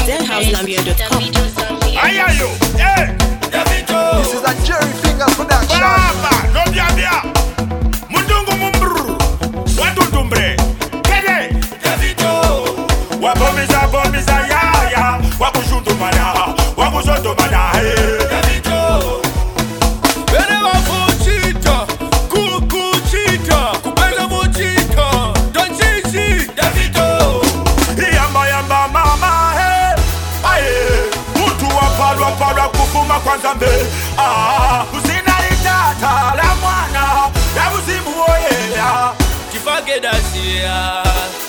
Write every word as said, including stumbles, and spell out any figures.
zen house zambia dot com. Ayayo, eh, Davido. This is a Jerry Fingers production. Baba, no bia bia. Mundungu mumbru. Wadundumbre. Kede, Davido. Wabomiza bomiza ya ya. Wakushundu mana. Wakushoto mana. Hey, Davido. Bene wafuchita, kukuchita, kupenda muchita, donchichi, Davido. Yamba yamba mama hey. Aye. Mutu wapalwa palwa kufuma kwanza mbe. Ah, usina litata la mwana. Ya uzimu oye ya. kifage dasia.